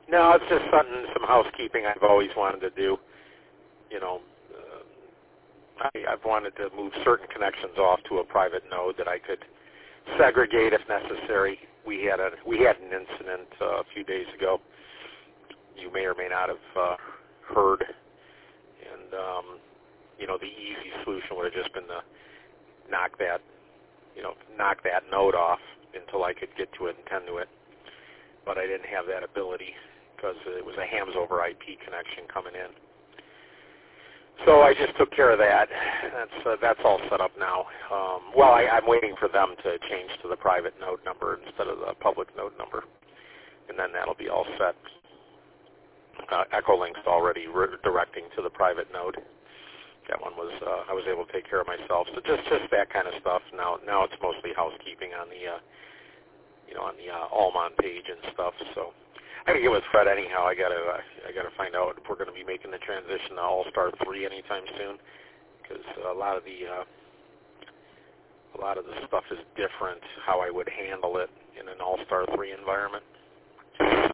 No, it's just some housekeeping I've always wanted to do. You know, I've wanted to move certain connections off to a private node that I could segregate if necessary. We had an incident a few days ago. You may or may not have heard, and the easy solution would have just been to knock that node off until I could get to it and tend to it. But I didn't have that ability because it was a hams over IP connection coming in. So I just took care of that. That's all set up now. I'm waiting for them to change to the private node number instead of the public node number, and then that'll be all set. Echolink's already directing to the private node. That one was I was able to take care of myself. So just that kind of stuff. Now it's mostly housekeeping on the on the Allmon page and stuff. So I can get with Fred anyhow. I gotta find out if we're going to be making the transition to All-Star 3 anytime soon, because a lot of the stuff is different how I would handle it in an All-Star 3 environment.